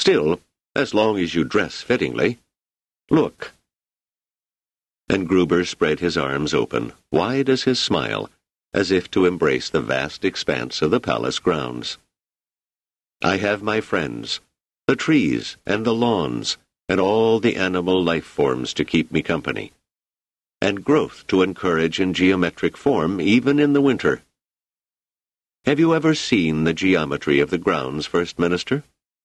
Still, as long as you dress fittingly. Look." And Gruber spread his arms open, wide as his smile, as if to embrace the vast expanse of the palace grounds. "I have my friends, the trees and the lawns, and all the animal life forms to keep me company, and growth to encourage in geometric form even in the winter. Have you ever seen the geometry of the grounds, First Minister?"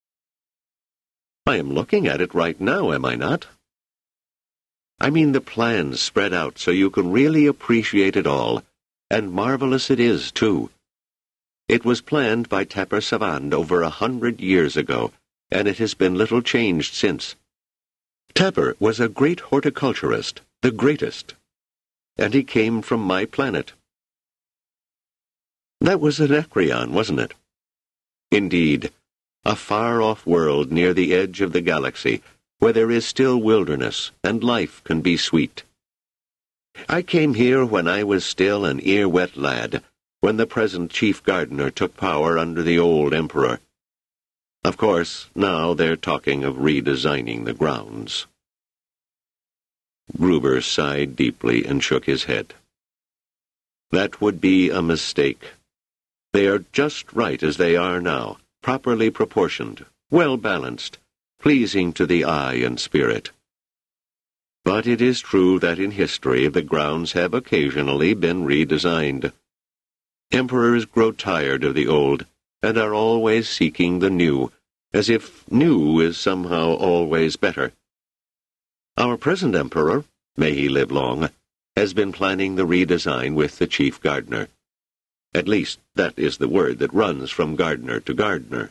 "I am looking at it right now, am I not?" "I mean the plans spread out so you can really appreciate it all, and marvelous it is, too. It was planned by Tapper Savant over 100 years ago, and it has been little changed since. Tapper was a great horticulturist, the greatest, and he came from my planet." "That was Anacreon, wasn't it?" "Indeed, a far-off world near the edge of the galaxy, where there is still wilderness, and life can be sweet. I came here when I was still an ear-wet lad, when the present chief gardener took power under the old emperor. Of course, now they're talking of redesigning the grounds." Gruber sighed deeply and shook his head. "That would be a mistake. They are just right as they are now, properly proportioned, well-balanced, pleasing to the eye and spirit. But it is true that in history the grounds have occasionally been redesigned. Emperors grow tired of the old, and are always seeking the new, as if new is somehow always better. Our present emperor, may he live long, has been planning the redesign with the chief gardener. At least, that is the word that runs from gardener to gardener."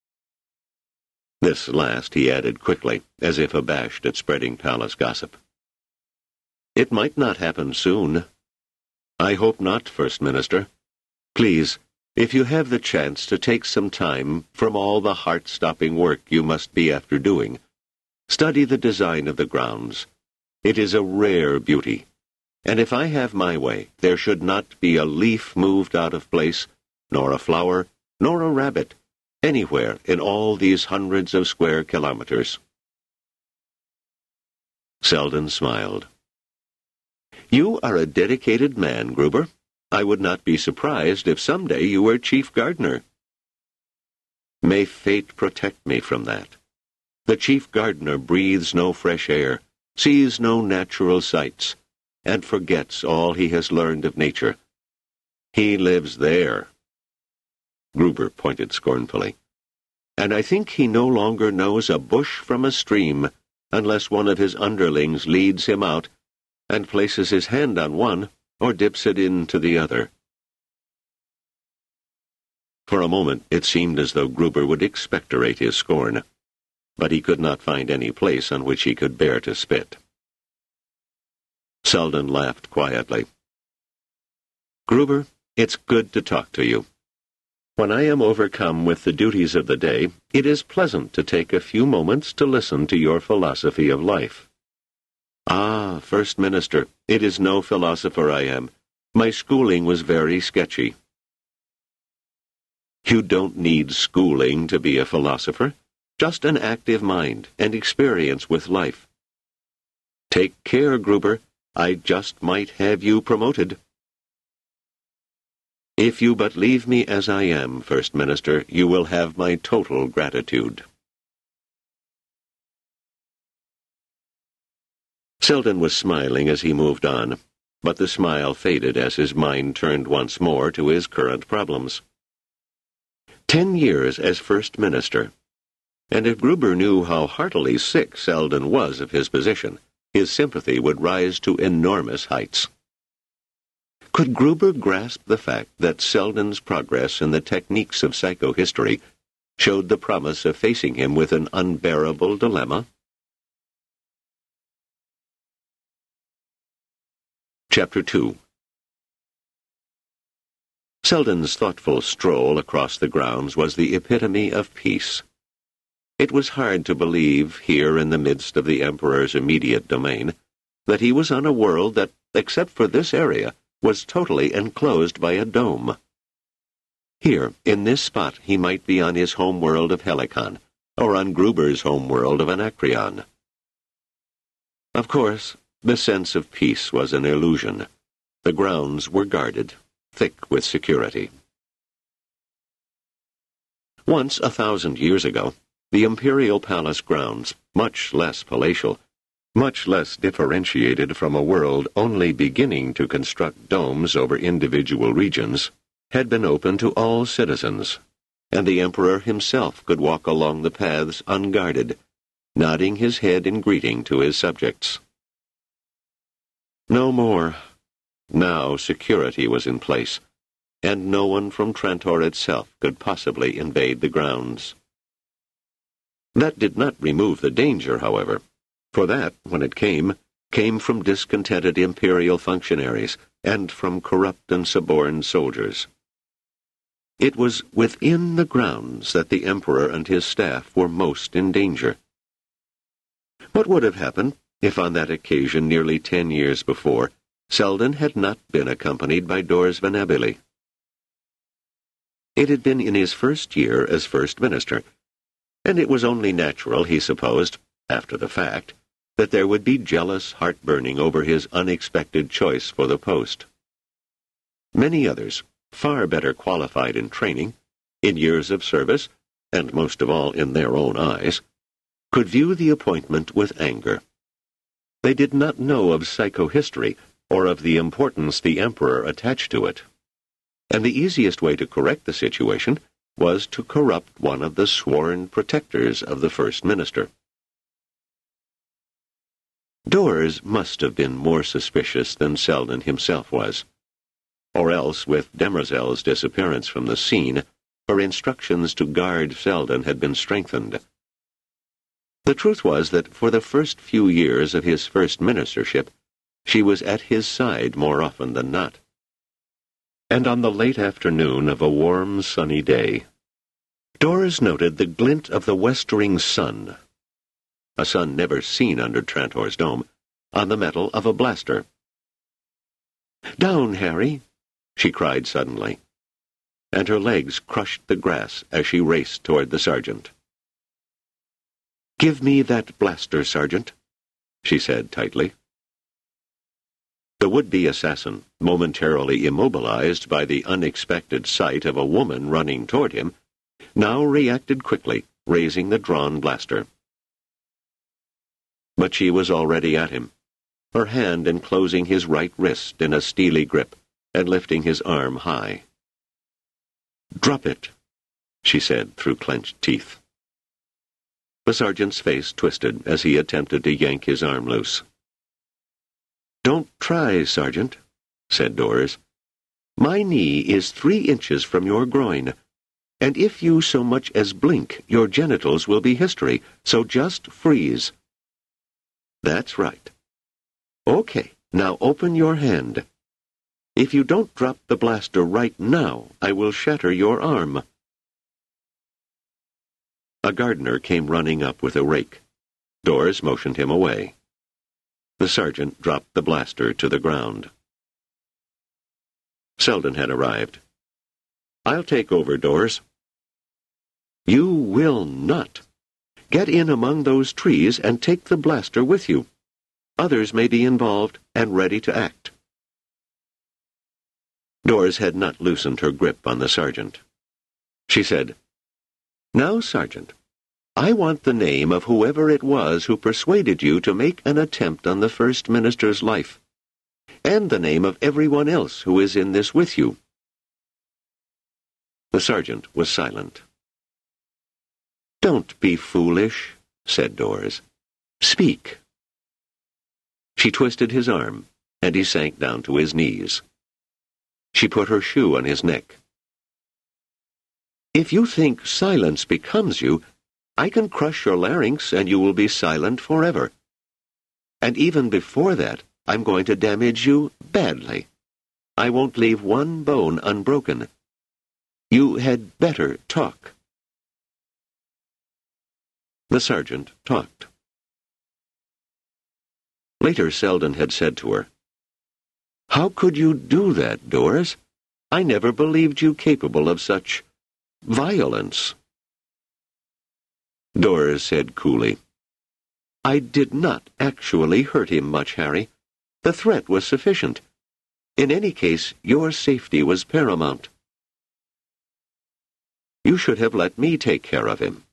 This last he added quickly, as if abashed at spreading palace gossip. "It might not happen soon." "I hope not, First Minister. Please, if you have the chance to take some time from all the heart-stopping work you must be after doing, study the design of the grounds. It is a rare beauty, and if I have my way, there should not be a leaf moved out of place, nor a flower, nor a rabbit, anywhere in all these hundreds of square kilometers." Selden smiled. "You are a dedicated man, Gruber. I would not be surprised if someday you were chief gardener." "May fate protect me from that. The chief gardener breathes no fresh air, sees no natural sights, and forgets all he has learned of nature. He lives there." Gruber pointed scornfully. "And I think he no longer knows a bush from a stream, unless one of his underlings leads him out and places his hand on one or dips it into the other." For a moment it seemed as though Gruber would expectorate his scorn, but he could not find any place on which he could bear to spit. Selden laughed quietly. "Gruber, it's good to talk to you. When I am overcome with the duties of the day, it is pleasant to take a few moments to listen to your philosophy of life." "Ah, First Minister, it is no philosopher I am. My schooling was very sketchy." "You don't need schooling to be a philosopher. Just an active mind and experience with life. Take care, Gruber. I just might have you promoted." "If you but leave me as I am, First Minister, you will have my total gratitude." Selden was smiling as he moved on, but the smile faded as his mind turned once more to his current problems. 10 years as First Minister, and if Gruber knew how heartily sick Selden was of his position, his sympathy would rise to enormous heights. Could Gruber grasp the fact that Selden's progress in the techniques of psychohistory showed the promise of facing him with an unbearable dilemma? Chapter 2. Selden's thoughtful stroll across the grounds was the epitome of peace. It was hard to believe, here in the midst of the Emperor's immediate domain, that he was on a world that, except for this area, was totally enclosed by a dome. Here, in this spot, he might be on his home world of Helicon, or on Gruber's homeworld of Anacreon. Of course, the sense of peace was an illusion. The grounds were guarded, thick with security. Once, 1,000 years ago, the imperial palace grounds, much less palatial, much less differentiated from a world only beginning to construct domes over individual regions, had been open to all citizens, and the emperor himself could walk along the paths unguarded, nodding his head in greeting to his subjects. No more. Now security was in place, and no one from Trantor itself could possibly invade the grounds. That did not remove the danger, however, for that, when it came from discontented imperial functionaries and from corrupt and suborned soldiers. It was within the grounds that the emperor and his staff were most in danger. What would have happened if on that occasion nearly 10 years before, Selden had not been accompanied by Dors Venabili? It had been in his first year as First Minister, and it was only natural, he supposed, after the fact, that there would be jealous heartburning over his unexpected choice for the post. Many others, far better qualified in training, in years of service, and most of all in their own eyes, could view the appointment with anger. They did not know of psychohistory or of the importance the emperor attached to it, and the easiest way to correct the situation was to corrupt one of the sworn protectors of the First Minister. Dors must have been more suspicious than Selden himself was, or else, with Demerzel's disappearance from the scene, her instructions to guard Selden had been strengthened. The truth was that for the first few years of his first ministership, she was at his side more often than not. And on the late afternoon of a warm, sunny day, Dors noted the glint of the westering sun, a sun never seen under Trantor's dome, on the metal of a blaster. "Down, Harry!" she cried suddenly, and her legs crushed the grass as she raced toward the sergeant. "Give me that blaster, Sergeant," she said tightly. The would-be assassin, momentarily immobilized by the unexpected sight of a woman running toward him, now reacted quickly, raising the drawn blaster. But she was already at him, her hand enclosing his right wrist in a steely grip and lifting his arm high. "Drop it," she said through clenched teeth. The sergeant's face twisted as he attempted to yank his arm loose. "Don't try, Sergeant," said Dors. "My knee is 3 inches from your groin, and if you so much as blink, your genitals will be history, so just freeze." "That's right. Okay, now open your hand. If you don't drop the blaster right now, I will shatter your arm." A gardener came running up with a rake. Dors motioned him away. The sergeant dropped the blaster to the ground. Selden had arrived. "I'll take over, Dors." "You will not. Get in among those trees and take the blaster with you. Others may be involved and ready to act." Dors had not loosened her grip on the sergeant. She said, "Now, Sergeant, I want the name of whoever it was who persuaded you to make an attempt on the First Minister's life, and the name of everyone else who is in this with you." The sergeant was silent. "Don't be foolish," said Dors. "Speak." She twisted his arm, and he sank down to his knees. She put her shoe on his neck. "If you think silence becomes you, I can crush your larynx and you will be silent forever. And even before that, I'm going to damage you badly. I won't leave one bone unbroken. You had better talk." The sergeant talked. Later, Selden had said to her, "How could you do that, Dors? I never believed you capable of such violence." Doris said coolly. I did not actually hurt him much, Harry. The threat was sufficient. In any case, your safety was paramount. You should have let me take care of him.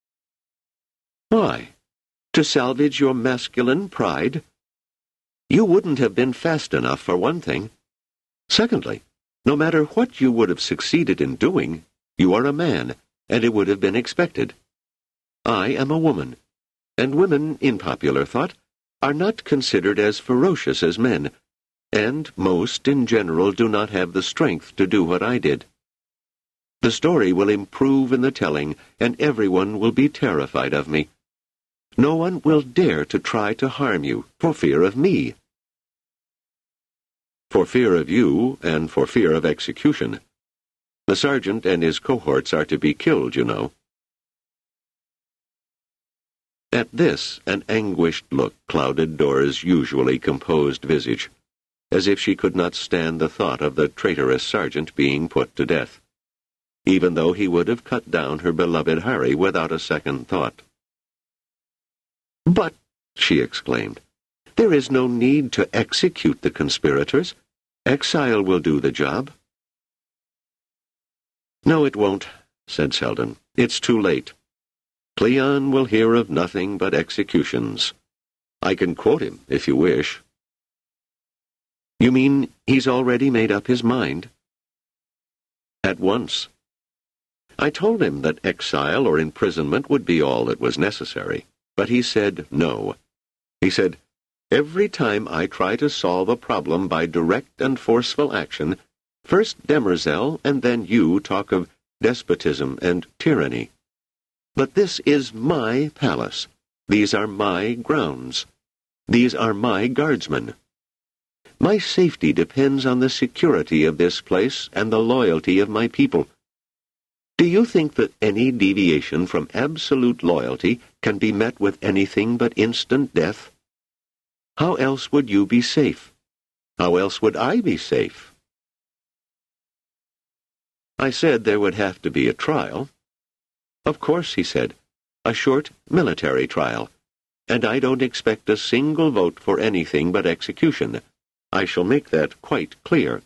Why? To salvage your masculine pride? You wouldn't have been fast enough, for one thing. Secondly, no matter what you would have succeeded in doing, you are a man, and it would have been expected. I am a woman, and women, in popular thought, are not considered as ferocious as men, and most, in general, do not have the strength to do what I did. The story will improve in the telling, and everyone will be terrified of me. No one will dare to try to harm you, for fear of me. For fear of you, and for fear of execution. The sergeant and his cohorts are to be killed, you know. At this, an anguished look clouded Dora's usually composed visage, as if she could not stand the thought of the traitorous sergeant being put to death, even though he would have cut down her beloved Harry without a second thought. But, she exclaimed, there is no need to execute the conspirators. Exile will do the job. No, it won't, said Selden. It's too late. Cleon will hear of nothing but executions. I can quote him, if you wish. You mean he's already made up his mind? At once. I told him that exile or imprisonment would be all that was necessary, but he said no. He said, every time I try to solve a problem by direct and forceful action, first Demerzel and then you talk of despotism and tyranny. But this is my palace. These are my grounds. These are my guardsmen. My safety depends on the security of this place and the loyalty of my people. Do you think that any deviation from absolute loyalty can be met with anything but instant death? How else would you be safe? How else would I be safe? I said there would have to be a trial. Of course, he said, a short military trial, and I don't expect a single vote for anything but execution. I shall make that quite clear.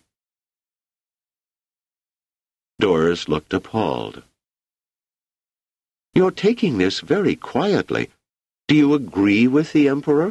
Doris looked appalled. You're taking this very quietly. Do you agree with the Emperor?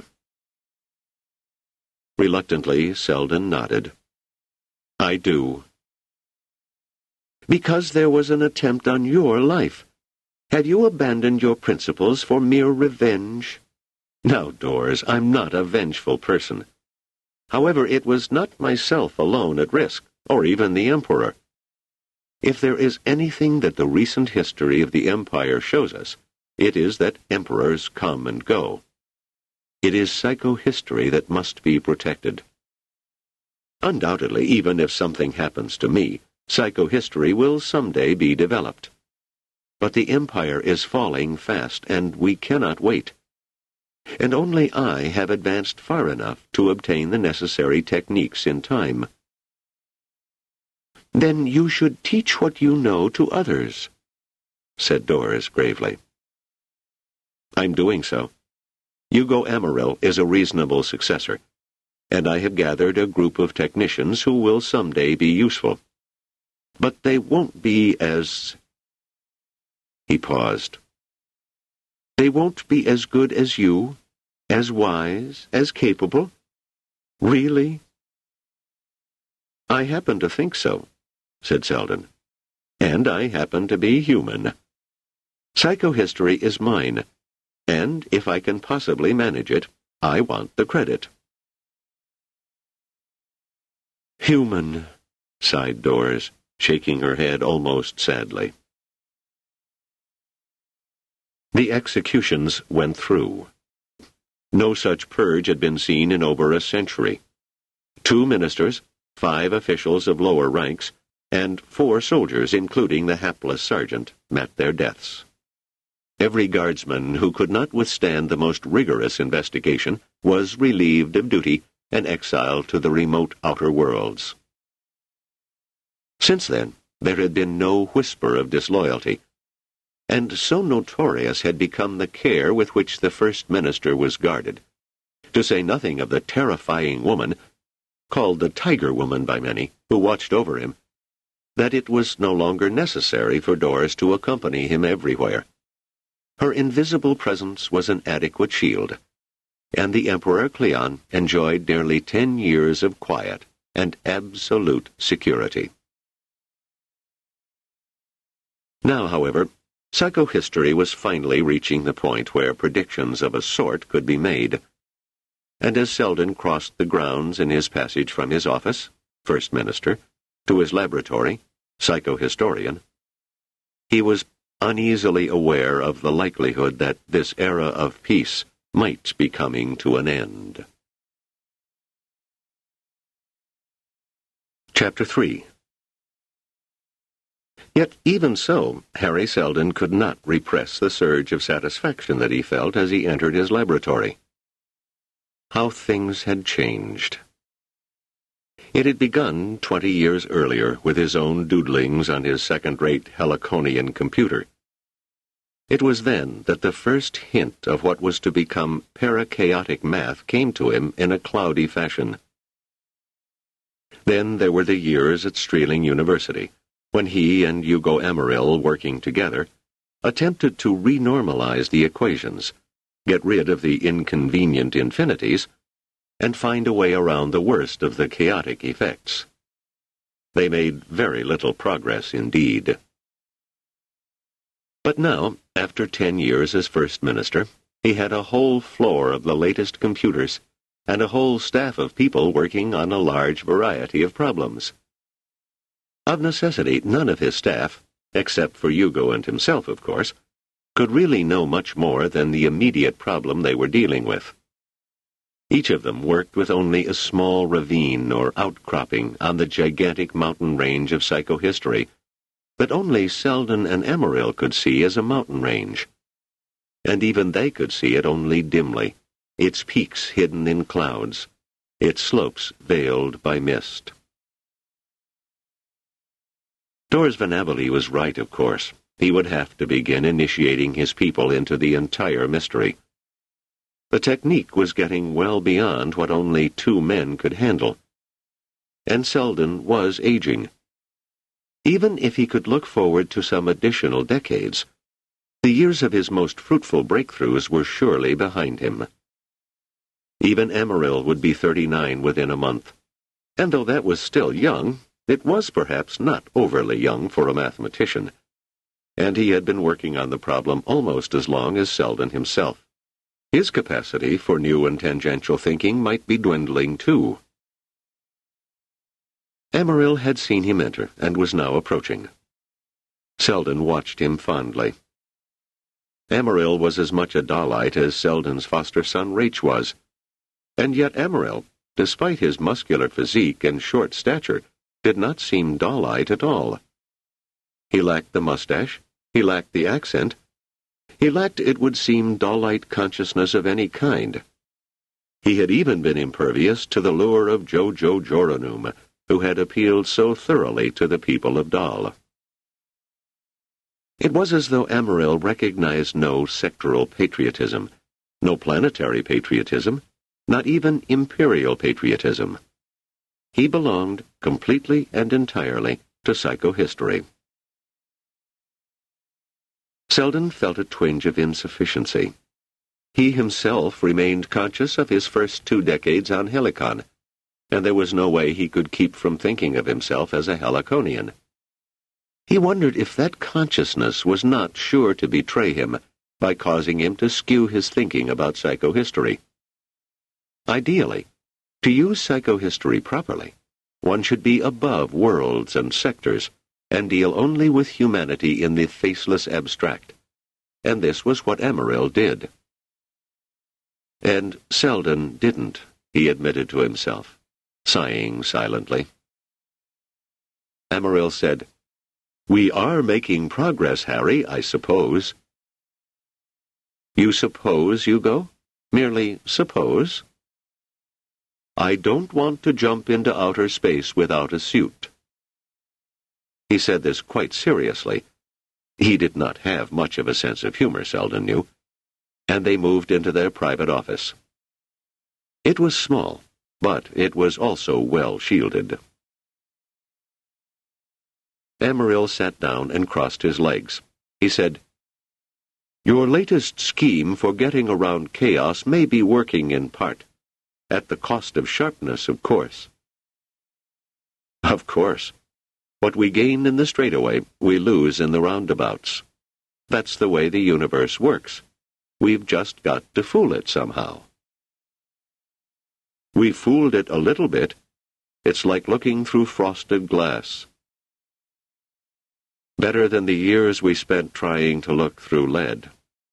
Reluctantly, Selden nodded. I do. Because there was an attempt on your life. Have you abandoned your principles for mere revenge? Now, Doris, I'm not a vengeful person. However, it was not myself alone at risk, or even the Emperor. If there is anything that the recent history of the Empire shows us, it is that emperors come and go. It is psychohistory that must be protected. Undoubtedly, even if something happens to me, psychohistory will someday be developed. But the Empire is falling fast, and we cannot wait. And only I have advanced far enough to obtain the necessary techniques in time. Then you should teach what you know to others, said Doris gravely. I'm doing so. Hugo Amaril is a reasonable successor, and I have gathered a group of technicians who will someday be useful. But they won't be as... He paused. They won't be as good as you, as wise, as capable? Really? I happen to think so, said Selden. And I happen to be human. Psychohistory is mine, and if I can possibly manage it, I want the credit. Human, sighed Doris, shaking her head almost sadly. The executions went through. No such purge had been seen in over a century. 2 ministers, 5 officials of lower ranks, and 4 soldiers, including the hapless sergeant, met their deaths. Every guardsman who could not withstand the most rigorous investigation was relieved of duty and exiled to the remote outer worlds. Since then, there had been no whisper of disloyalty. and so notorious had become the care with which the First Minister was guarded, to say nothing of the terrifying woman, called the Tiger Woman by many, who watched over him, that it was no longer necessary for Doris to accompany him everywhere. Her invisible presence was an adequate shield, and the Emperor Cleon enjoyed nearly 10 years of quiet and absolute security. Now, however, psychohistory was finally reaching the point where predictions of a sort could be made, and as Selden crossed the grounds in his passage from his office, First Minister, to his laboratory, psychohistorian, he was uneasily aware of the likelihood that this era of peace might be coming to an end. Chapter 3. Yet even so, Harry Selden could not repress the surge of satisfaction that he felt as he entered his laboratory. How things had changed. It had begun 20 years earlier with his own doodlings on his second-rate Heliconian computer. It was then that the first hint of what was to become parachaotic math came to him in a cloudy fashion. Then there were the years at Strealing University, when he and Hugo Emmeril, working together, attempted to renormalize the equations, get rid of the inconvenient infinities, and find a way around the worst of the chaotic effects. They made very little progress indeed. But now, after 10 years as First Minister, he had a whole floor of the latest computers, and a whole staff of people working on a large variety of problems. Of necessity, none of his staff, except for Hugo and himself, of course, could really know much more than the immediate problem they were dealing with. Each of them worked with only a small ravine or outcropping on the gigantic mountain range of psychohistory that only Selden and Emmeril could see as a mountain range. And even they could see it only dimly, its peaks hidden in clouds, its slopes veiled by mist. Doris Van Abele was right, of course. He would have to begin initiating his people into the entire mystery. The technique was getting well beyond what only 2 men could handle. And Selden was aging. Even if he could look forward to some additional decades, the years of his most fruitful breakthroughs were surely behind him. Even Emmeril would be 39 within a month, and though that was still young, it was perhaps not overly young for a mathematician, and he had been working on the problem almost as long as Selden himself. His capacity for new and tangential thinking might be dwindling too. Emmeril had seen him enter and was now approaching. Selden watched him fondly. Emmeril was as much a Dahlite as Selden's foster son Raich was, and yet Emmeril, despite his muscular physique and short stature, did not seem Dahlite at all. He lacked the mustache, he lacked the accent, he lacked, it would seem, Dahlite consciousness of any kind. He had even been impervious to the lure of Jojo Joranum, who had appealed so thoroughly to the people of Dahl. It was as though Emmeril recognized no sectoral patriotism, no planetary patriotism, not even imperial patriotism. He belonged completely and entirely to psychohistory. Selden felt a twinge of insufficiency. He himself remained conscious of his first 2 decades on Helicon, and there was no way he could keep from thinking of himself as a Heliconian. He wondered if that consciousness was not sure to betray him by causing him to skew his thinking about psychohistory. Ideally, to use psychohistory properly, one should be above worlds and sectors and deal only with humanity in the faceless abstract, and this was what Emmeril did. And Selden didn't, he admitted to himself, sighing silently. Emmeril said, "We are making progress, Harry, I suppose." "You suppose, Hugo? Merely suppose?" "I don't want to jump into outer space without a suit." He said this quite seriously, He did not have much of a sense of humor, Selden knew, and they moved into their private office. It was small, but it was also well shielded. Amaryl sat down and crossed his legs. He said, "Your latest scheme for getting around chaos may be working in part. At the cost of sharpness, of course." "Of course. What we gain in the straightaway, we lose in the roundabouts. That's the way the universe works. We've just got to fool it somehow." "We fooled it a little bit. It's like looking through frosted glass." "Better than the years we spent trying to look through lead."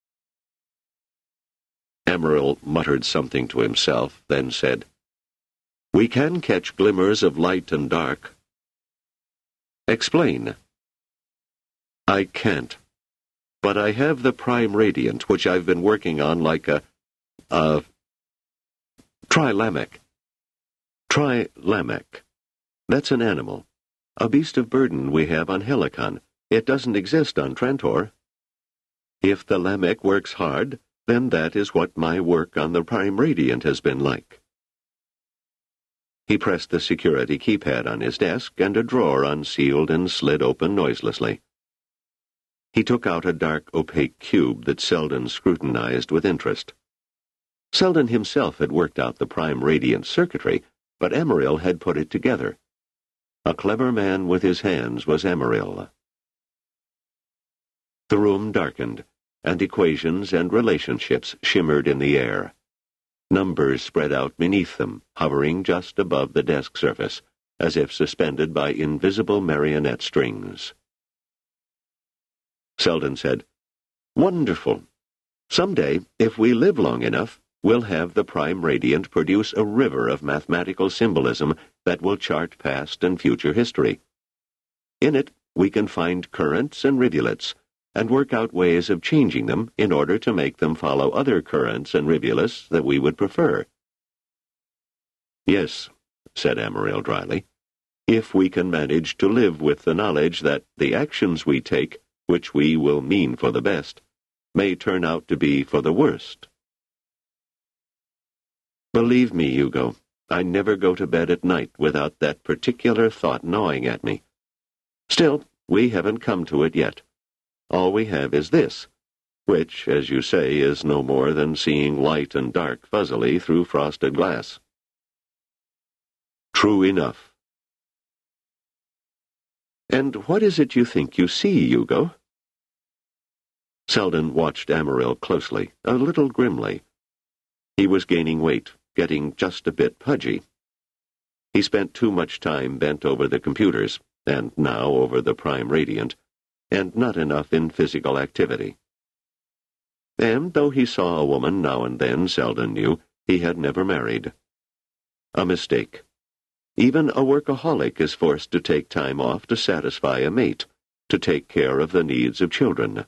Amaryl muttered something to himself, then said, "We can catch glimmers of light and dark." "Explain." "I can't. But I have the prime radiant, which I've been working on like a Trilamek. Trilamek. That's an animal. A beast of burden we have on Helicon. It doesn't exist on Trantor. If the Lamek works hard, then that is what my work on the prime radiant has been like." He pressed the security keypad on his desk, and a drawer unsealed and slid open noiselessly. He took out a dark, opaque cube that Selden scrutinized with interest. Selden himself had worked out the prime radiant circuitry, but Amaryl had put it together. A clever man with his hands was Amaryl. The room darkened, and equations and relationships shimmered in the air. Numbers spread out beneath them, hovering just above the desk surface, as if suspended by invisible marionette strings. Selden said, "Wonderful. Someday, if we live long enough, we'll have the prime radiant produce a river of mathematical symbolism that will chart past and future history. In it, we can find currents and rivulets, and work out ways of changing them in order to make them follow other currents and rivulets that we would prefer." "Yes," said Amaryl dryly, "if we can manage to live with the knowledge that the actions we take, which we will mean for the best, may turn out to be for the worst." "Believe me, Hugo, I never go to bed at night without that particular thought gnawing at me. Still, we haven't come to it yet. All we have is this, which, as you say, is no more than seeing light and dark fuzzily through frosted glass." "True enough." "And what is it you think you see, Hugo?" Selden watched Amaryl closely, a little grimly. He was gaining weight, getting just a bit pudgy. He spent too much time bent over the computers, and now over the prime radiant, and not enough in physical activity. And though he saw a woman now and then, Selden knew, he had never married. A mistake. Even a workaholic is forced to take time off to satisfy a mate, to take care of the needs of children.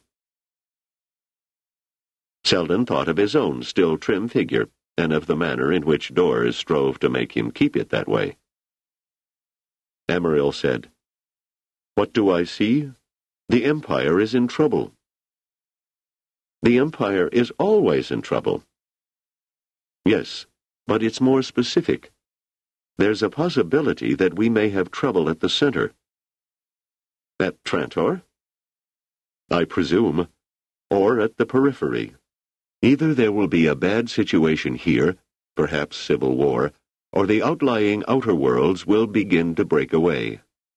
Selden thought of his own still trim figure, and of the manner in which Dors strove to make him keep it that way. Amaryl said, "What do I see? The Empire is in trouble." "The Empire is always in trouble." "Yes, but it's more specific. There's a possibility that we may have trouble at the center." "At Trantor?" "I presume. Or at the periphery. Either there will be a bad situation here, perhaps civil war, or the outlying outer worlds will begin to break away."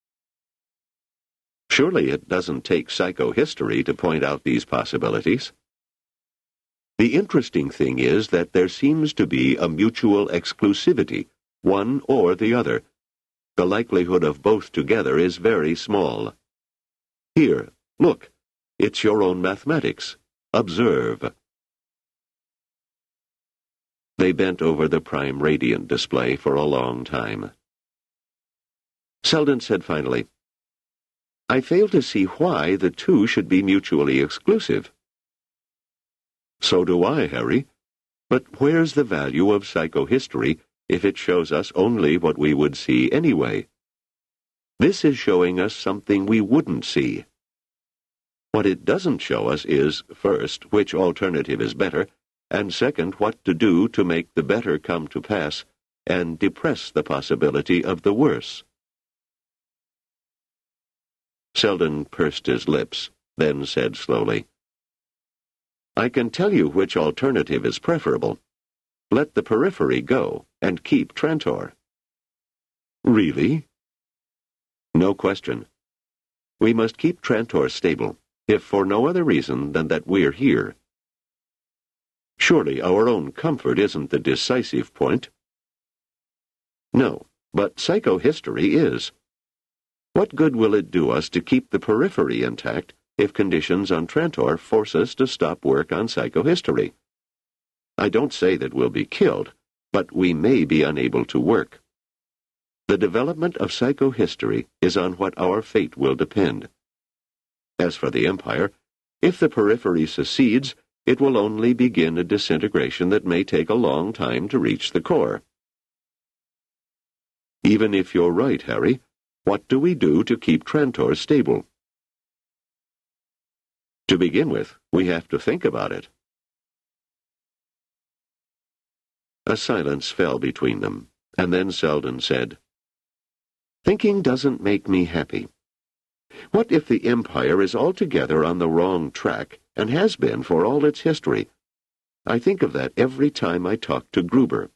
Surely it doesn't take psychohistory to point out these possibilities. The interesting thing is that there seems to be a mutual exclusivity, one or the other. The likelihood of both together is very small. Here, look, it's your own mathematics. Observe. They bent over the prime radiant display for a long time. Selden said finally, "I fail to see why the two should be mutually exclusive." "So do I, Harry. But where's the value of psychohistory if it shows us only what we would see anyway? This is showing us something we wouldn't see." What it doesn't show us is, first, which alternative is better, and second, what to do to make the better come to pass and depress the possibility of the worse. Selden pursed his lips, then said slowly, I can tell you which alternative is preferable. Let the periphery go, and keep Trantor. Really? No question. We must keep Trantor stable, if for no other reason than that we're here. Surely our own comfort isn't the decisive point. No, but psychohistory is. What good will it do us to keep the periphery intact if conditions on Trantor force us to stop work on psychohistory? I don't say that we'll be killed, but we may be unable to work. The development of psychohistory is on what our fate will depend. As for the Empire, if the periphery secedes, it will only begin a disintegration that may take a long time to reach the core. Even if you're right, Harry, what do we do to keep Trantor stable? To begin with, we have to think about it. A silence fell between them, and then Selden said, Thinking doesn't make me happy. What if the Empire is altogether on the wrong track, and has been for all its history? I think of that every time I talk to Gruber.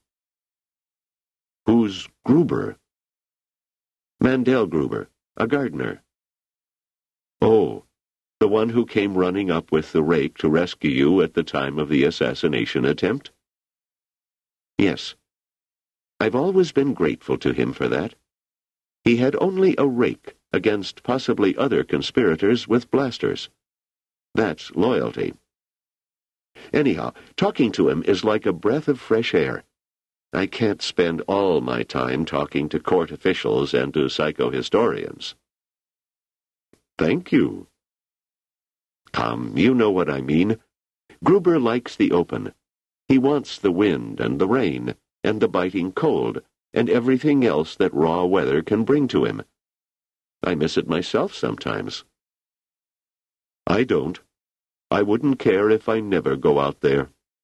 Who's Gruber? Mandel Gruber, a gardener. Oh, the one who came running up with the rake to rescue you at the time of the assassination attempt? Yes. I've always been grateful to him for that. He had only a rake against possibly other conspirators with blasters. That's loyalty. Anyhow, talking to him is like a breath of fresh air. I can't spend all my time talking to court officials and to psychohistorians. Thank you. Come, you know what I mean. Gruber likes the open. He wants the wind and the rain and the biting cold and everything else that raw weather can bring to him. I miss it myself sometimes. I don't. I wouldn't care if I never go out there.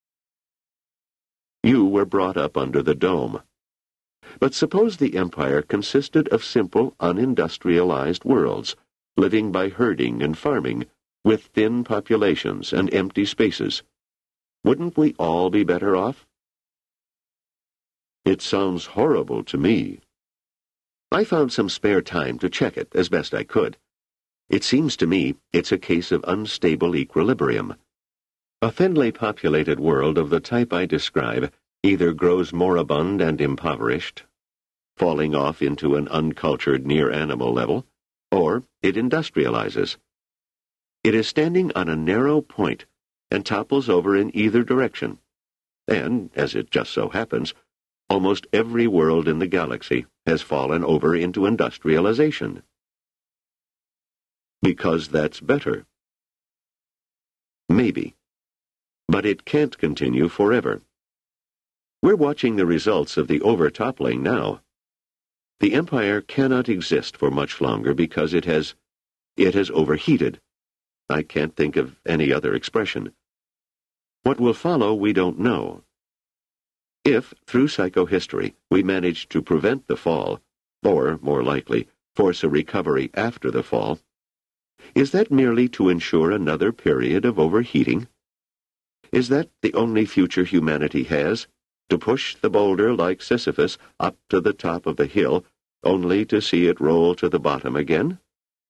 You were brought up under the dome. But suppose the Empire consisted of simple, unindustrialized worlds, living by herding and farming, with thin populations and empty spaces. Wouldn't we all be better off? It sounds horrible to me. I found some spare time to check it as best I could. It seems to me it's a case of unstable equilibrium. A thinly populated world of the type I describe either grows moribund and impoverished, falling off into an uncultured near-animal level, or it industrializes. It is standing on a narrow point and topples over in either direction. And, as it just so happens, almost every world in the galaxy has fallen over into industrialization. Because that's better. Maybe. But it can't continue forever. We're watching the results of the overtoppling now. The Empire cannot exist for much longer because it has overheated. I can't think of any other expression. What will follow, we don't know. If, through psychohistory, we manage to prevent the fall, or, more likely, force a recovery after the fall, is that merely to ensure another period of overheating? Is that the only future humanity has, to push the boulder like Sisyphus up to the top of the hill, only to see it roll to the bottom again?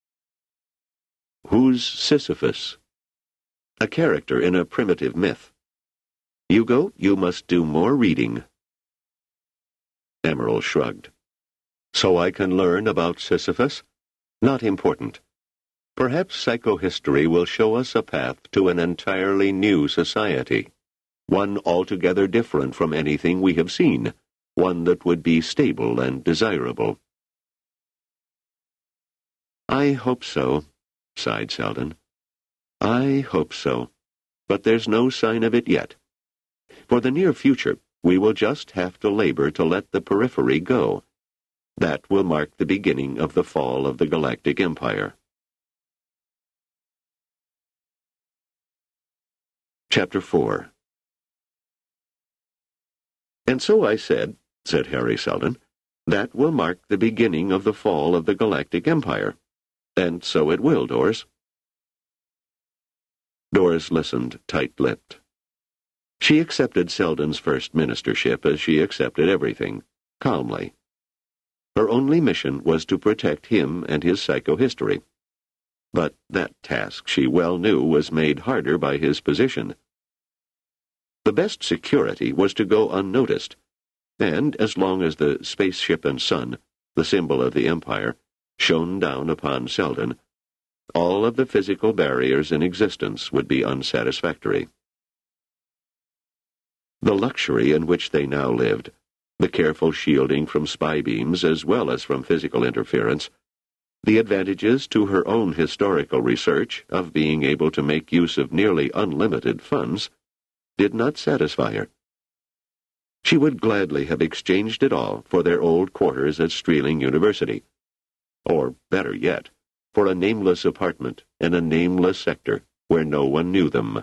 Who's Sisyphus? A character in a primitive myth. Hugo, you must do more reading. Emerald shrugged. So I can learn about Sisyphus? Not important. Perhaps psychohistory will show us a path to an entirely new society, one altogether different from anything we have seen, one that would be stable and desirable. I hope so, sighed Selden. I hope so, but there's no sign of it yet. For the near future, we will just have to labor to let the periphery go. That will mark the beginning of the fall of the Galactic Empire. Chapter 4. "And so I said," said Harry Seldon, "that will mark the beginning of the fall of the Galactic Empire. And so it will, Doris." Doris listened, tight-lipped. She accepted Seldon's first ministership as she accepted everything, calmly. Her only mission was to protect him and his psychohistory. But that task, she well knew, was made harder by his position. The best security was to go unnoticed, and as long as the spaceship and sun, the symbol of the Empire, shone down upon Seldon, all of the physical barriers in existence would be unsatisfactory. The luxury in which they now lived, the careful shielding from spy beams as well as from physical interference, the advantages to her own historical research of being able to make use of nearly unlimited funds, did not satisfy her. She would gladly have exchanged it all for their old quarters at Streeling University, or, better yet, for a nameless apartment in a nameless sector where no one knew them.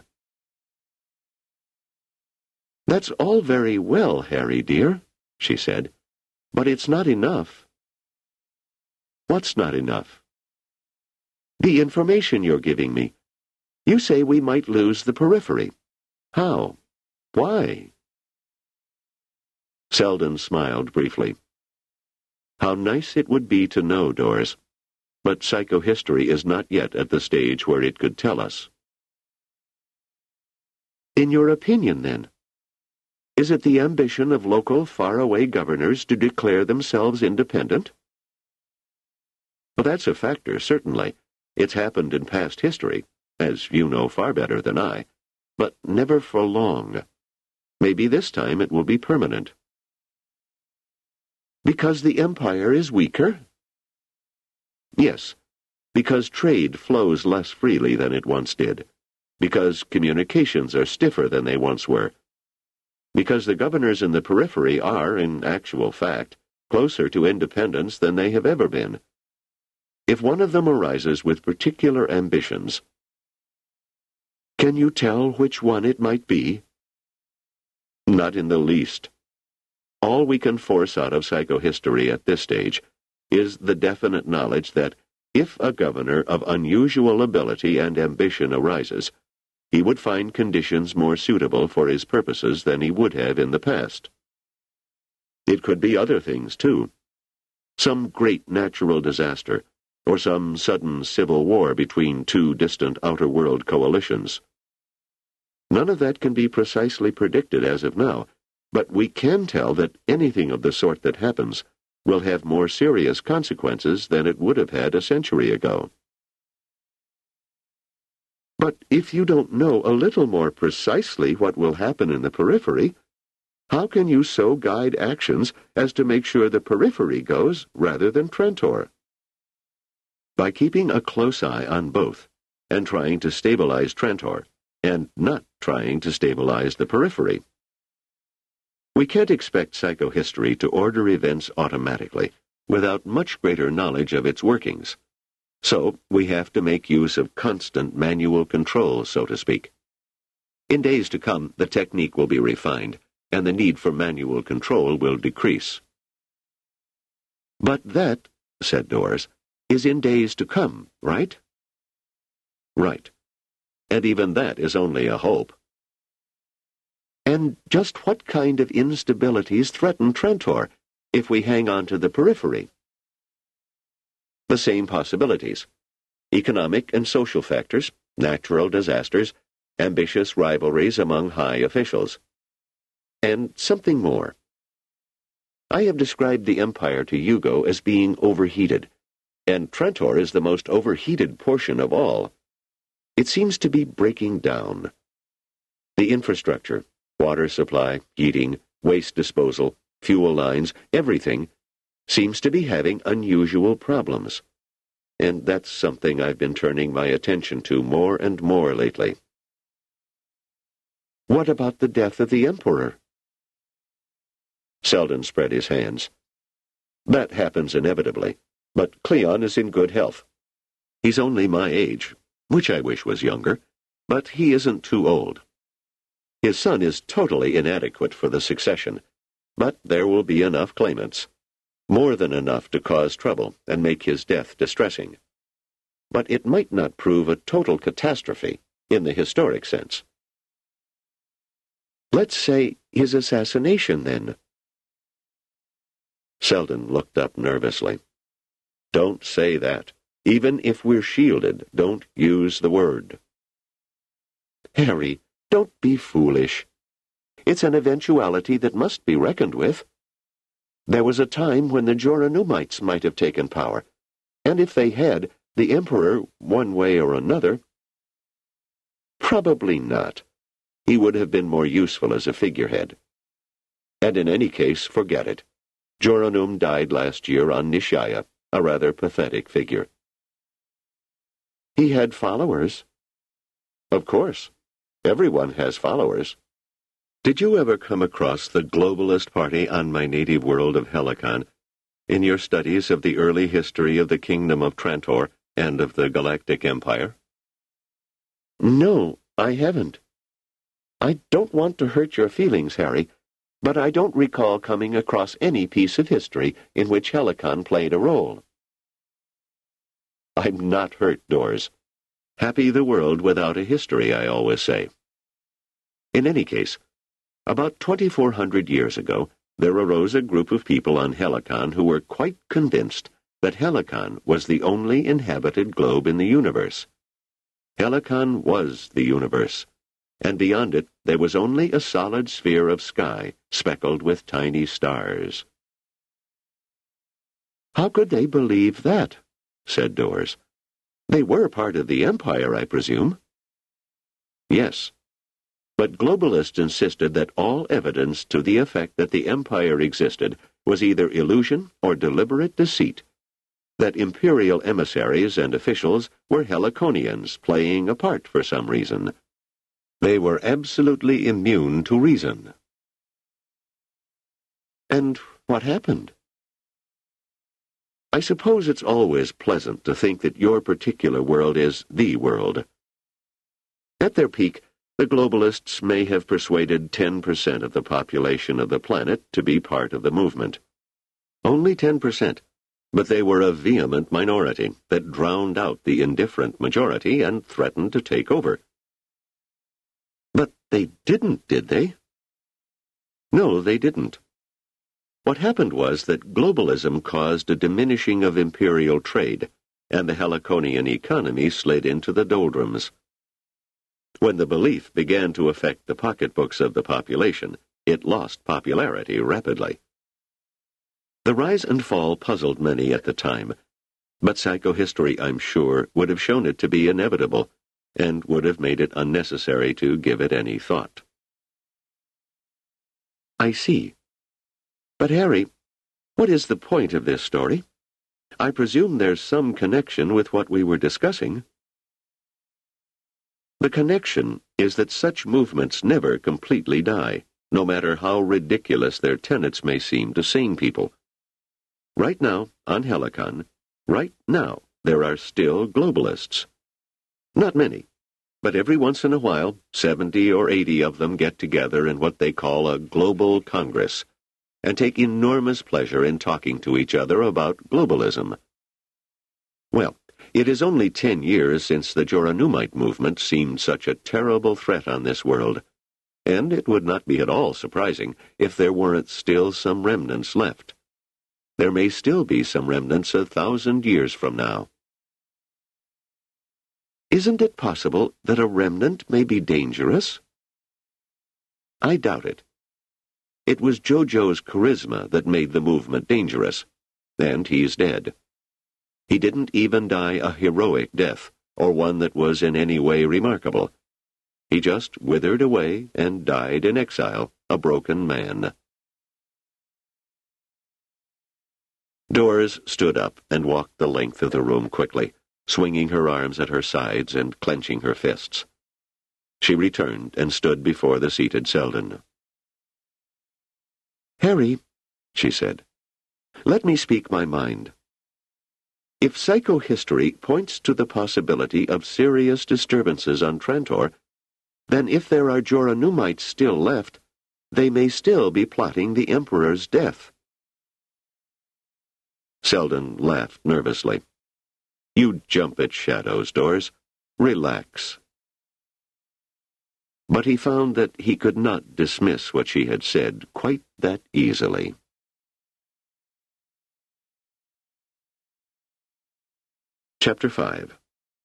"That's all very well, Harry, dear," she said, "but it's not enough." "What's not enough?" "The information you're giving me. You say we might lose the periphery. How? Why?" Seldon smiled briefly. "How nice it would be to know, Doris, but psychohistory is not yet at the stage where it could tell us." "In your opinion, then, is it the ambition of local, faraway governors to declare themselves independent?" "Well, that's a factor, certainly. It's happened in past history, as you know far better than I, but never for long. Maybe this time it will be permanent." "Because the empire is weaker?" "Yes, because trade flows less freely than it once did, because communications are stiffer than they once were, because the governors in the periphery are, in actual fact, closer to independence than they have ever been. If one of them arises with particular ambitions—" "Can you tell which one it might be?" "Not in the least. All we can force out of psychohistory at this stage is the definite knowledge that if a governor of unusual ability and ambition arises, he would find conditions more suitable for his purposes than he would have in the past. It could be other things, too. Some great natural disaster, or some sudden civil war between two distant outer-world coalitions. None of that can be precisely predicted as of now, but we can tell that anything of the sort that happens will have more serious consequences than it would have had a century ago." "But if you don't know a little more precisely what will happen in the periphery, how can you so guide actions as to make sure the periphery goes rather than Trantor?" "By keeping a close eye on both, and trying to stabilize Trantor, and not trying to stabilize the periphery. We can't expect psychohistory to order events automatically, without much greater knowledge of its workings. So we have to make use of constant manual control, so to speak. In days to come, the technique will be refined, and the need for manual control will decrease." "But that," said Doris, "is in days to come, right?" "Right. And even that is only a hope." "And just what kind of instabilities threaten Trantor if we hang on to the periphery?" "The same possibilities. Economic and social factors, natural disasters, ambitious rivalries among high officials. And something more. I have described the Empire to Hugo as being overheated, and Trantor is the most overheated portion of all. It seems to be breaking down. The infrastructure, water supply, heating, waste disposal, fuel lines, everything, seems to be having unusual problems. And that's something I've been turning my attention to more and more lately." "What about the death of the Emperor?" Seldon spread his hands. "That happens inevitably, but Cleon is in good health. He's only my age, which I wish was younger, but he isn't too old. His son is totally inadequate for the succession, but there will be enough claimants, more than enough to cause trouble and make his death distressing. But it might not prove a total catastrophe in the historic sense. Let's say his assassination, then. Selden looked up nervously. Don't say that. Even if we're shielded, don't use the word. Harry, don't be foolish. It's an eventuality that must be reckoned with. There was a time when the Joranumites might have taken power, and if they had, the Emperor, one way or another... Probably not. He would have been more useful as a figurehead. And in any case, forget it. Joranum died last year on Nishaya, a rather pathetic figure. He had followers. Of course. Everyone has followers. Did you ever come across the globalist party on my native world of Helicon in your studies of the early history of the Kingdom of Trantor and of the Galactic Empire? No, I haven't. I don't want to hurt your feelings, Harry, but I don't recall coming across any piece of history in which Helicon played a role. I'm not hurt, Dors. Happy the world without a history, I always say. In any case, about 2,400 years ago, there arose a group of people on Helicon who were quite convinced that Helicon was the only inhabited globe in the universe. Helicon was the universe, and beyond it there was only a solid sphere of sky speckled with tiny stars. How could they believe that? Said Dors. They were part of the Empire, I presume. Yes. But globalists insisted that all evidence to the effect that the Empire existed was either illusion or deliberate deceit, that imperial emissaries and officials were Heliconians playing a part for some reason. They were absolutely immune to reason. And what happened? I suppose it's always pleasant to think that your particular world is the world. At their peak, the globalists may have persuaded 10% of the population of the planet to be part of the movement. Only 10%, but they were a vehement minority that drowned out the indifferent majority and threatened to take over. But they didn't, did they? No, they didn't. What happened was that globalism caused a diminishing of imperial trade, and the Heliconian economy slid into the doldrums. When the belief began to affect the pocketbooks of the population, it lost popularity rapidly. The rise and fall puzzled many at the time, but psychohistory, I'm sure, would have shown it to be inevitable, and would have made it unnecessary to give it any thought. I see. But, Harry, what is the point of this story? I presume there's some connection with what we were discussing. The connection is that such movements never completely die, no matter how ridiculous their tenets may seem to sane people. Right now, on Helicon, right now, there are still globalists. Not many, but every once in a while, 70 or 80 of them get together in what they call a global congress, and take enormous pleasure in talking to each other about globalism. Well, it is only 10 years since the Joranumite movement seemed such a terrible threat on this world, and it would not be at all surprising if there weren't still some remnants left. There may still be some remnants 1,000 years from now. Isn't it possible that a remnant may be dangerous? I doubt it. It was Jojo's charisma that made the movement dangerous, and he's dead. He didn't even die a heroic death, or one that was in any way remarkable. He just withered away and died in exile, a broken man. Dors stood up and walked the length of the room quickly, swinging her arms at her sides and clenching her fists. She returned and stood before the seated Selden. Harry, she said, let me speak my mind. If psychohistory points to the possibility of serious disturbances on Trantor, then if there are Joranumites still left, they may still be plotting the Emperor's death. Selden laughed nervously. You jump at shadows, Dors. Relax. But he found that he could not dismiss what she had said quite that easily. Chapter 5.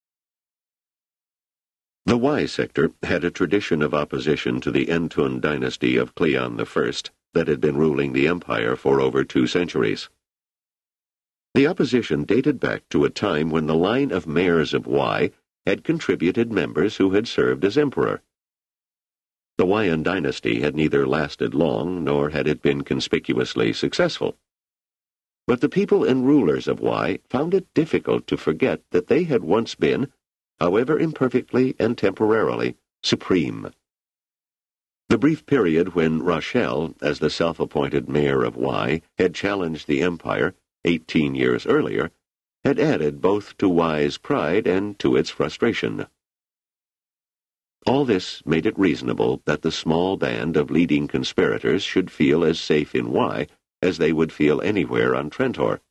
The Y sector had a tradition of opposition to the Entun dynasty of Cleon I that had been ruling the empire for over 2 centuries. The opposition dated back to a time when the line of mayors of Y had contributed members who had served as emperor. The Huayan dynasty had neither lasted long nor had it been conspicuously successful. But the people and rulers of Y found it difficult to forget that they had once been, however imperfectly and temporarily, supreme. The brief period when Rochelle, as the self-appointed mayor of Y, had challenged the empire 18 years earlier, had added both to Y's pride and to its frustration. All this made it reasonable that the small band of leading conspirators should feel as safe in Y as they would feel anywhere on Trentor.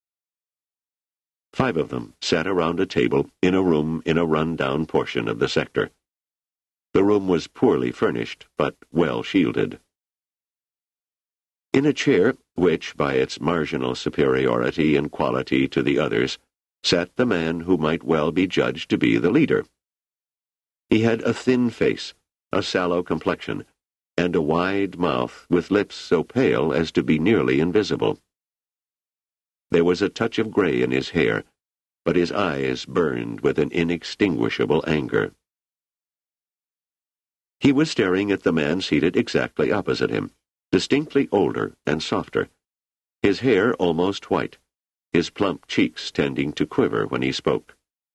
5 of them sat around a table in a room in a run-down portion of the sector. The room was poorly furnished, but well shielded. In a chair, which, by its marginal superiority in quality to the others, sat the man who might well be judged to be the leader. He had a thin face, a sallow complexion, and a wide mouth with lips so pale as to be nearly invisible. There was a touch of gray in his hair, but his eyes burned with an inextinguishable anger. He was staring at the man seated exactly opposite him, distinctly older and softer, his hair almost white, his plump cheeks tending to quiver when he spoke.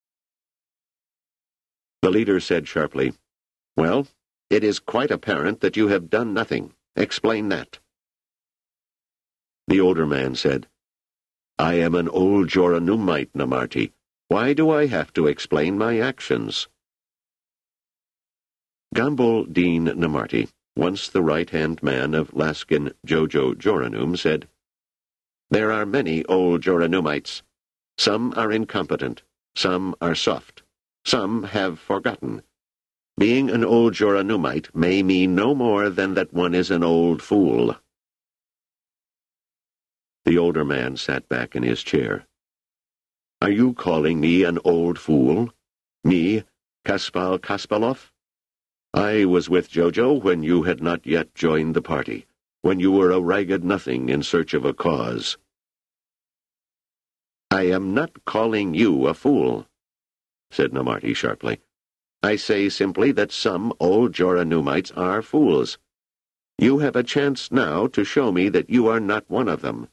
The leader said sharply, "Well, it is quite apparent that you have done nothing. Explain that." The older man said, "I am an old Joranumite, Namarti. Why do I have to explain my actions?" Gambol Dean Namarti, once the right-hand man of Laskin Jojo Joranum, said, "There are many old Joranumites. Some are incompetent, some are soft, some have forgotten. Being an old Joranumite may mean no more than that one is an old fool." The older man sat back in his chair. "Are you calling me an old fool? Me, Kaspal Kaspalov? I was with Jojo when you had not yet joined the party, when you were a ragged nothing in search of a cause." "I am not calling you a fool," said Namarti sharply. "I say simply that some old Joranumites are fools. You have a chance now to show me that you are not one of them."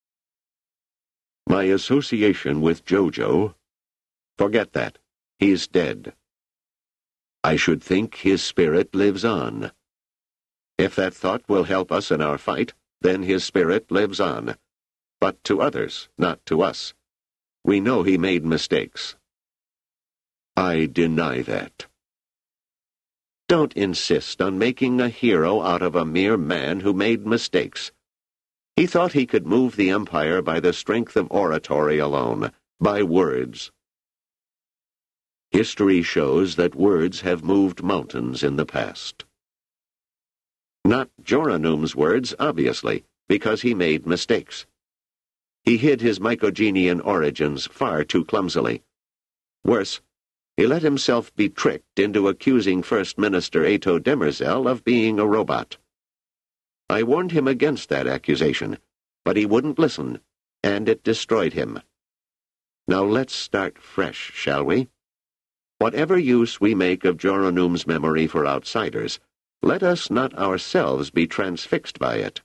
"My association with Jojo? Forget that. He's dead. I should think his spirit lives on. If that thought will help us in our fight, then his spirit lives on. But to others, not to us. We know he made mistakes." "I deny that." "Don't insist on making a hero out of a mere man who made mistakes. He thought he could move the empire by the strength of oratory alone, by words. History shows that words have moved mountains in the past. Not Joranum's words, obviously, because he made mistakes. He hid his Mycogenian origins far too clumsily. Worse, he let himself be tricked into accusing First Minister Ato Demerzel of being a robot. I warned him against that accusation, but he wouldn't listen, and it destroyed him. Now let's start fresh, shall we? Whatever use we make of Joranum's memory for outsiders, let us not ourselves be transfixed by it."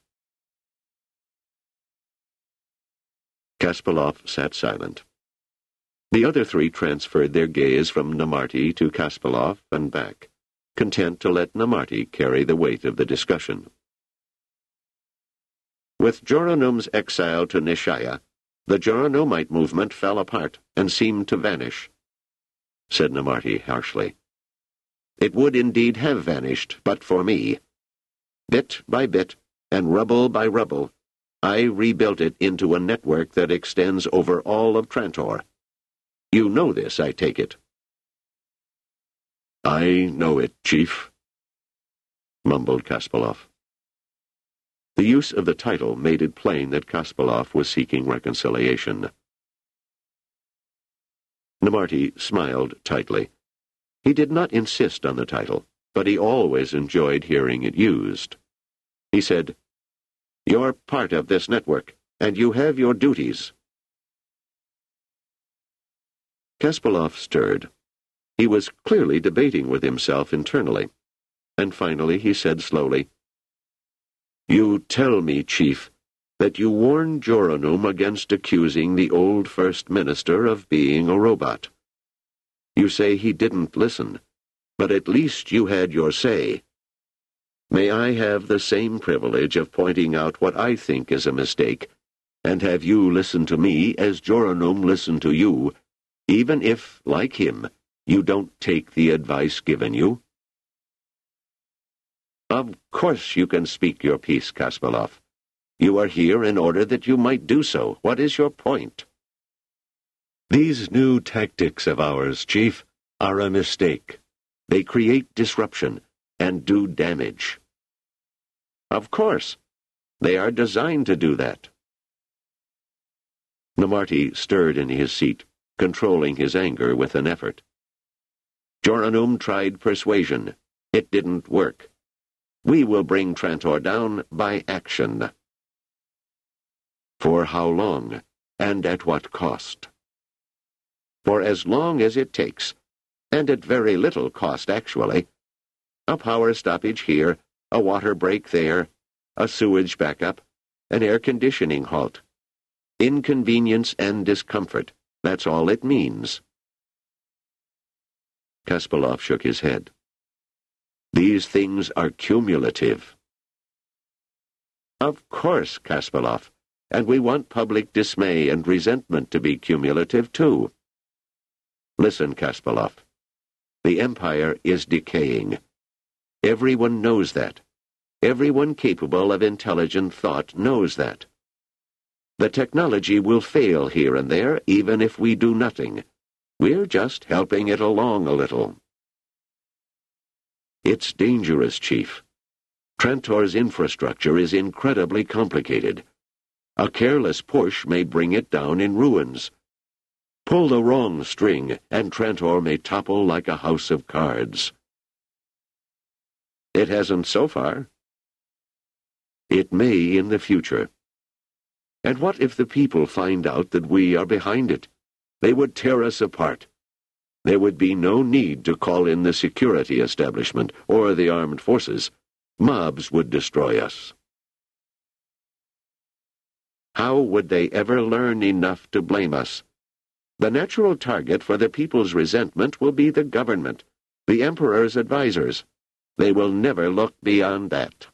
Kaspalov sat silent. The other 3 transferred their gaze from Namarti to Kaspalov and back, content to let Namarti carry the weight of the discussion. With Joranum's exile to Nishaya, the Joranumite movement fell apart and seemed to vanish, said Namarti harshly. It would indeed have vanished, but for me. Bit by bit, and rubble by rubble, I rebuilt it into a network that extends over all of Trantor. You know this, I take it. I know it, Chief, mumbled Kasparov. The use of the title made it plain that Kasparov was seeking reconciliation. Namarti smiled tightly. He did not insist on the title, but he always enjoyed hearing it used. He said, "You're part of this network, and you have your duties." Kasparov stirred. He was clearly debating with himself internally, and finally he said slowly, "You tell me, Chief, that you warned Joranum against accusing the old First Minister of being a robot. You say he didn't listen, but at least you had your say. May I have the same privilege of pointing out what I think is a mistake, and have you listen to me as Joranum listened to you, even if, like him, you don't take the advice given you?" "Of course you can speak your piece, Kasparov. You are here in order that you might do so. What is your point?" "These new tactics of ours, Chief, are a mistake. They create disruption and do damage." "Of course. They are designed to do that." Namarti stirred in his seat, controlling his anger with an effort. "Joranum tried persuasion. It didn't work. We will bring Trantor down by action." "For how long, and at what cost?" "For as long as it takes, and at very little cost actually. A power stoppage here, a water break there, a sewage backup, an air conditioning halt. Inconvenience and discomfort, that's all it means." Kasparov shook his head. "These things are cumulative." "Of course, Kasparov, and we want public dismay and resentment to be cumulative too. Listen, Kasparov. The Empire is decaying. Everyone knows that. Everyone capable of intelligent thought knows that. The technology will fail here and there, even if we do nothing. We're just helping it along a little." "It's dangerous, Chief. Trantor's infrastructure is incredibly complicated. A careless push may bring it down in ruins. Pull the wrong string, and Trantor may topple like a house of cards." "It hasn't so far." "It may in the future. And what if the people find out that we are behind it? They would tear us apart. There would be no need to call in the security establishment or the armed forces. Mobs would destroy us." "How would they ever learn enough to blame us? The natural target for the people's resentment will be the government, the Emperor's advisors. They will never look beyond that."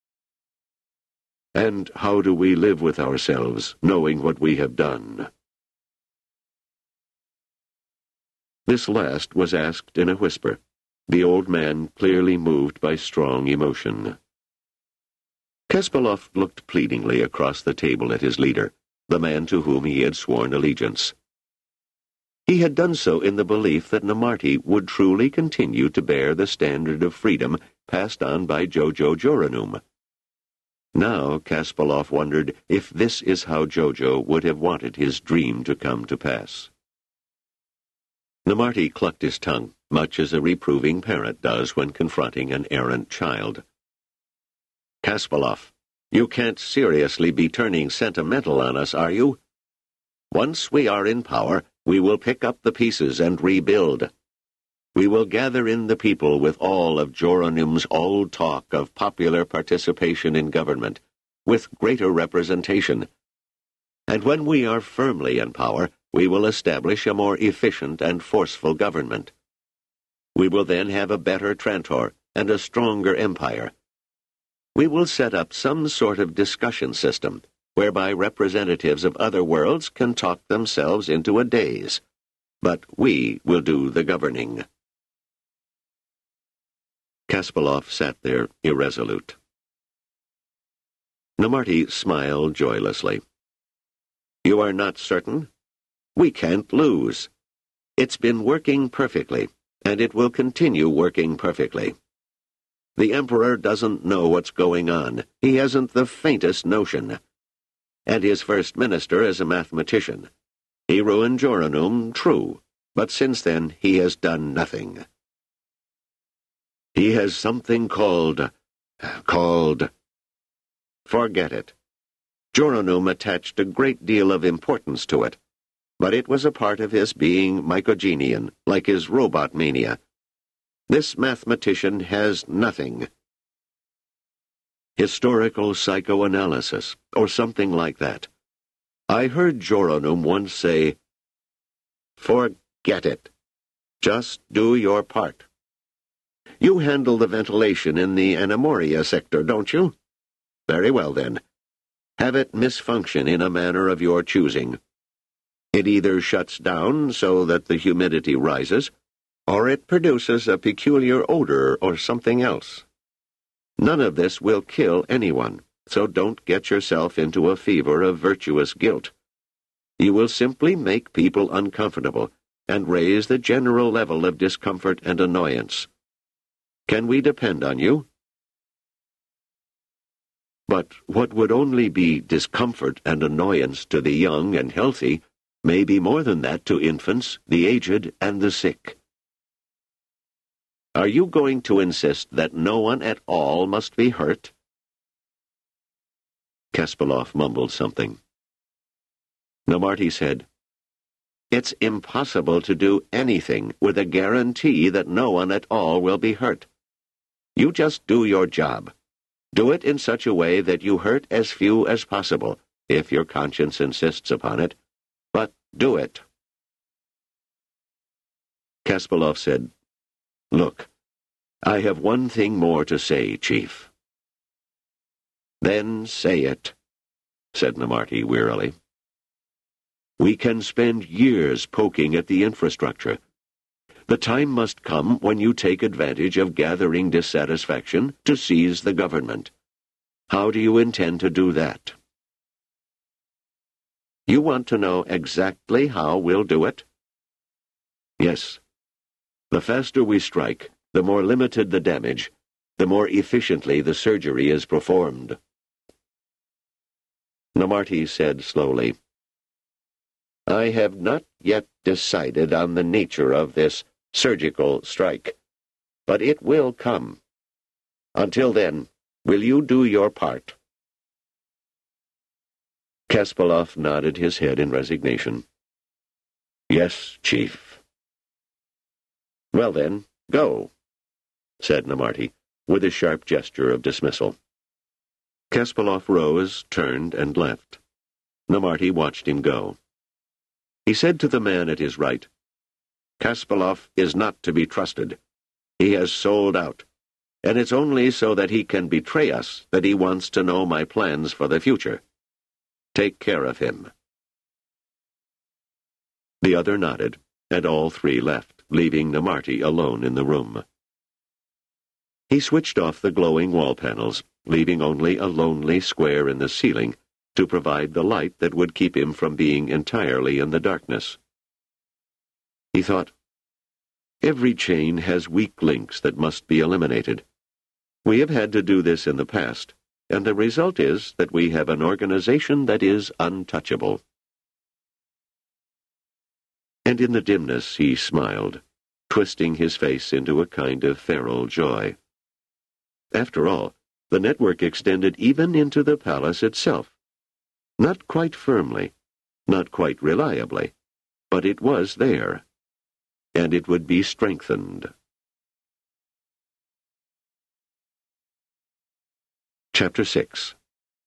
"And how do we live with ourselves, knowing what we have done?" This last was asked in a whisper, the old man clearly moved by strong emotion. Kasparov looked pleadingly across the table at his leader, the man to whom he had sworn allegiance. He had done so in the belief that Namarti would truly continue to bear the standard of freedom passed on by Jojo Joranum. Now Kasparov wondered if this is how Jojo would have wanted his dream to come to pass. Namarti clucked his tongue, much as a reproving parent does when confronting an errant child. "Kasparov, you can't seriously be turning sentimental on us, are you? Once we are in power, we will pick up the pieces and rebuild. We will gather in the people with all of Joranum's old talk of popular participation in government, with greater representation. And when we are firmly in power, we will establish a more efficient and forceful government. We will then have a better Trantor and a stronger empire. We will set up some sort of discussion system whereby representatives of other worlds can talk themselves into a daze. But we will do the governing." Kasparov sat there irresolute. Namarty smiled joylessly. You are not certain? We can't lose. It's been working perfectly, and it will continue working perfectly. The Emperor doesn't know what's going on. He hasn't the faintest notion. And his first minister is a mathematician. He ruined Joranum, true, but since then he has done nothing. He has something called... Forget it. Joranum attached a great deal of importance to it, but it was a part of his being Mycogenian, like his robot mania. This mathematician has nothing. Historical psychoanalysis, or something like that. I heard Joranum once say, Forget it. Just do your part. You handle the ventilation in the Anamoria sector, don't you? Very well, then. Have it misfunction in a manner of your choosing. It either shuts down so that the humidity rises, or it produces a peculiar odor or something else. None of this will kill anyone, so don't get yourself into a fever of virtuous guilt. You will simply make people uncomfortable and raise the general level of discomfort and annoyance. Can we depend on you? But what would only be discomfort and annoyance to the young and healthy may be more than that to infants, the aged, and the sick. Are you going to insist that no one at all must be hurt? Kasparov mumbled something. Namarty said, It's impossible to do anything with a guarantee that no one at all will be hurt. You just do your job. Do it in such a way that you hurt as few as possible, if your conscience insists upon it. But do it. Kasparov said, Look, I have one thing more to say, Chief. Then say it, said Namarty wearily. We can spend years poking at the infrastructure. The time must come when you take advantage of gathering dissatisfaction to seize the government. How do you intend to do that? You want to know exactly how we'll do it? Yes. The faster we strike, the more limited the damage, the more efficiently the surgery is performed. Namarty said slowly, I have not yet decided on the nature of this surgical strike, but it will come. Until then, will you do your part? Kasparov nodded his head in resignation. Yes, Chief. Well then, go, said Namarty, with a sharp gesture of dismissal. Kasparov rose, turned, and left. Namarty watched him go. He said to the man at his right, Kasparov is not to be trusted. He has sold out, and it's only so that he can betray us that he wants to know my plans for the future. Take care of him. The other nodded, and all three left, leaving Namarty alone in the room. He switched off the glowing wall panels, leaving only a lonely square in the ceiling to provide the light that would keep him from being entirely in the darkness. He thought, every chain has weak links that must be eliminated. We have had to do this in the past, and the result is that we have an organization that is untouchable. And in the dimness he smiled, twisting his face into a kind of feral joy. After all, the network extended even into the palace itself. Not quite firmly, not quite reliably, but it was there. And it would be strengthened. Chapter 6.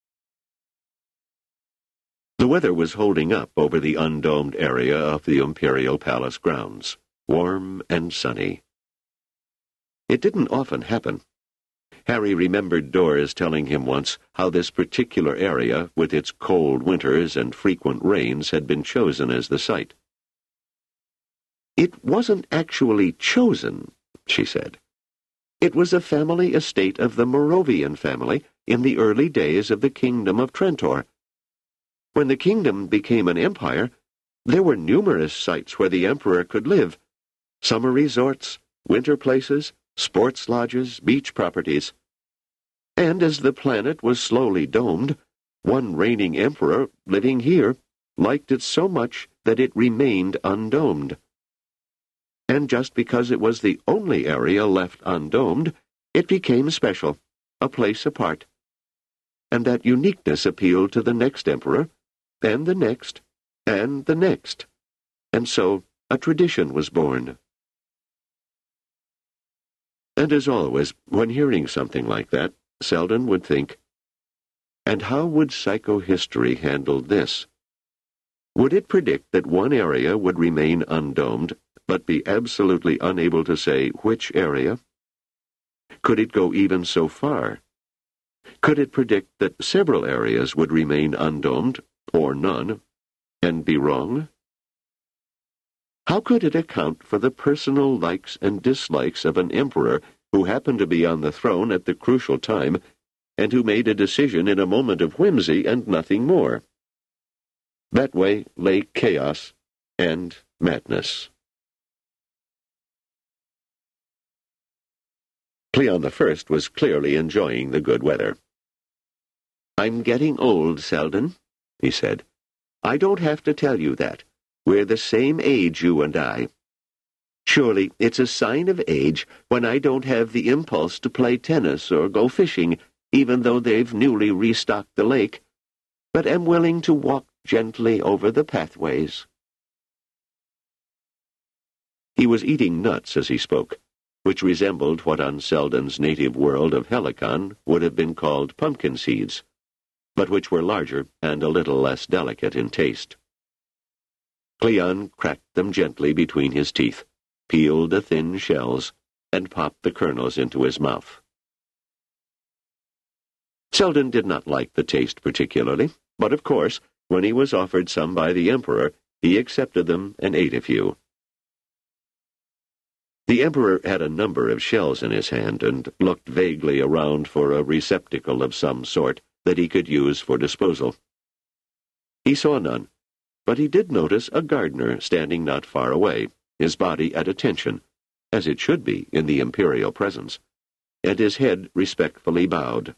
The weather was holding up over the undomed area of the Imperial Palace grounds, warm and sunny. It didn't often happen. Harry remembered Doris telling him once how this particular area, with its cold winters and frequent rains, had been chosen as the site. It wasn't actually chosen, she said. It was a family estate of the Moravian family in the early days of the Kingdom of Trantor. When the kingdom became an empire, there were numerous sites where the emperor could live: summer resorts, winter places, sports lodges, beach properties. And as the planet was slowly domed, one reigning emperor living here liked it so much that it remained undomed. And just because it was the only area left undomed, it became special, a place apart. And that uniqueness appealed to the next emperor, and the next, and the next. And so a tradition was born. And as always, when hearing something like that, Selden would think, and how would psychohistory handle this? Would it predict that one area would remain undomed, but be absolutely unable to say which area? Could it go even so far? Could it predict that several areas would remain undomed, or none, and be wrong? How could it account for the personal likes and dislikes of an emperor who happened to be on the throne at the crucial time, and who made a decision in a moment of whimsy and nothing more? That way lay chaos and madness. Cleon I was clearly enjoying the good weather. "I'm getting old, Selden," he said. "I don't have to tell you that. We're the same age, you and I. Surely it's a sign of age when I don't have the impulse to play tennis or go fishing, even though they've newly restocked the lake, but am willing to walk gently over the pathways." He was eating nuts as he spoke, which resembled what on Selden's native world of Helicon would have been called pumpkin seeds, but which were larger and a little less delicate in taste. Cleon cracked them gently between his teeth, peeled the thin shells, and popped the kernels into his mouth. Selden did not like the taste particularly, but of course, when he was offered some by the emperor, he accepted them and ate a few. The emperor had a number of shells in his hand and looked vaguely around for a receptacle of some sort that he could use for disposal. He saw none, but he did notice a gardener standing not far away, his body at attention, as it should be in the imperial presence, and his head respectfully bowed.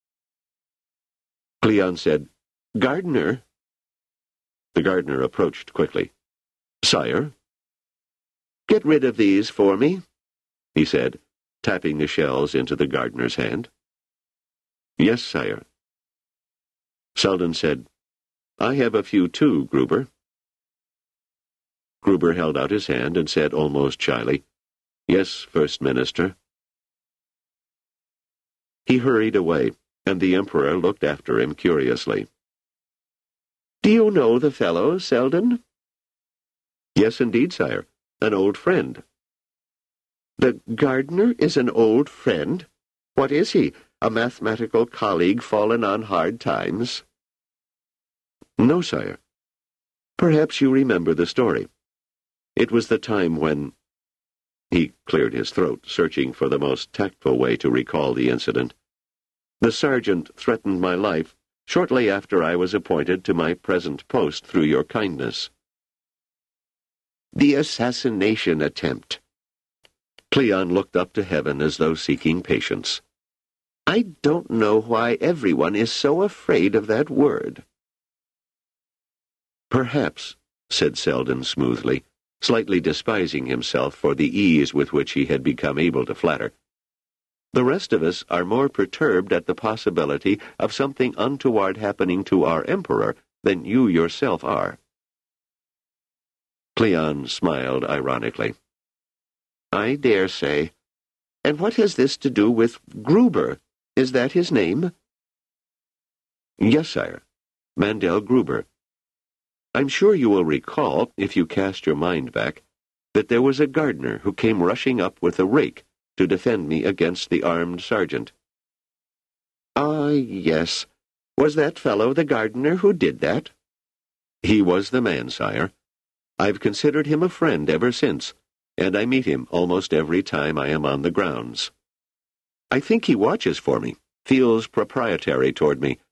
Cleon said, "Gardener." The gardener approached quickly. "Sire?" "Get rid of these for me," he said, tapping the shells into the gardener's hand. "Yes, sire." Selden said, "I have a few too, Gruber." Gruber held out his hand and said almost shyly, "Yes, First Minister." He hurried away, and the emperor looked after him curiously. "Do you know the fellow, Selden?" "Yes, indeed, sire. An old friend." "The gardener is an old friend? What is he, a mathematical colleague fallen on hard times?" "No, sire. Perhaps you remember the story. It was the time when—" He cleared his throat, searching for the most tactful way to recall the incident. "The sergeant threatened my life shortly after I was appointed to my present post through your kindness." "The assassination attempt." Cleon looked up to heaven as though seeking patience. "I don't know why everyone is so afraid of that word." "Perhaps," said Selden smoothly, slightly despising himself for the ease with which he had become able to flatter, "the rest of us are more perturbed at the possibility of something untoward happening to our emperor than you yourself are." Cleon smiled ironically. "I dare say. And what has this to do with Gruber? Is that his name?" "Yes, sire. Mandel Gruber. I'm sure you will recall, if you cast your mind back, that there was a gardener who came rushing up with a rake to defend me against the armed sergeant." "Ah, yes. Was that fellow the gardener who did that?" "He was the man, sire. I've considered him a friend ever since, and I meet him almost every time I am on the grounds." I think he watches for me, feels proprietary toward me,